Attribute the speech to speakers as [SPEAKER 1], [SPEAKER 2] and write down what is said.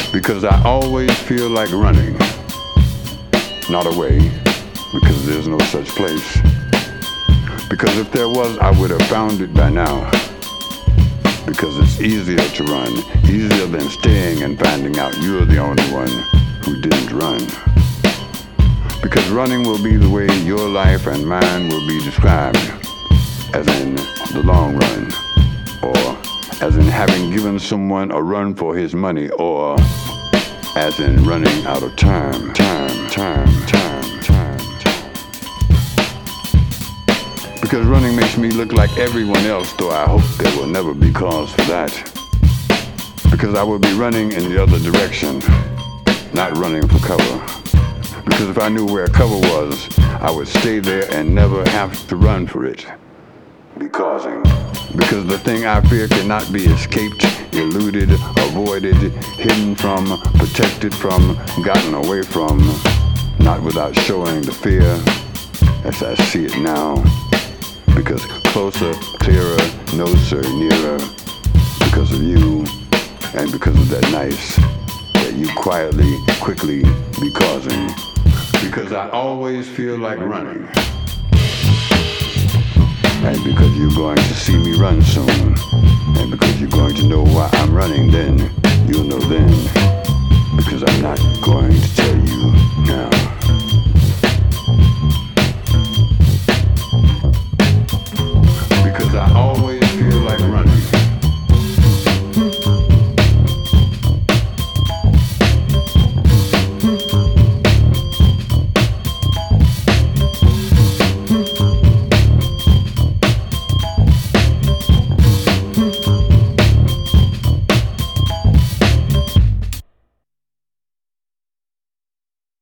[SPEAKER 1] Because I always feel like running, not away, because there's no such place. Because if there was, I would have found it by now. Because it's easier to run, easier than staying and finding out you're the only one who didn't run. Because running will be the way your life and mine will be described, as in the long run, or as in having given someone a run for his money, or as in running out of time. Because running makes me look like everyone else, though I hope there will never be cause for that. Because I will be running in the other direction, not running for cover. Because if I knew where cover was, I would stay there and never have to run for it. Because the thing I fear cannot be escaped, eluded, avoided, hidden from, protected from, gotten away from, not without showing the fear as I see it now. Because closer, clearer, closer, nearer, because of you, and because of that nice that you quietly, quickly be causing. Because I always feel like running. And because you're going to see me run soon. And because you're going to know why I'm running then.